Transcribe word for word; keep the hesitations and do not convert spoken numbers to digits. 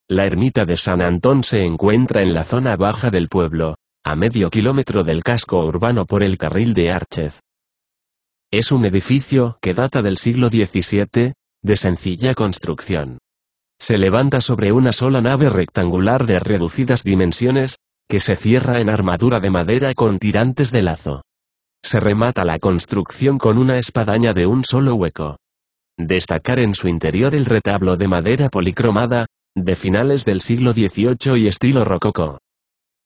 La ermita de San Antón se encuentra en la zona baja del pueblo, a medio kilómetro del casco urbano por el carril de Archez. Es un edificio que data del siglo diecisiete, de sencilla construcción. Se levanta sobre una sola nave rectangular de reducidas dimensiones, que se cierra en armadura de madera con tirantes de lazo. Se remata la construcción con una espadaña de un solo hueco. Destacar en su interior el retablo de madera policromada, de finales del siglo dieciocho y estilo rococó.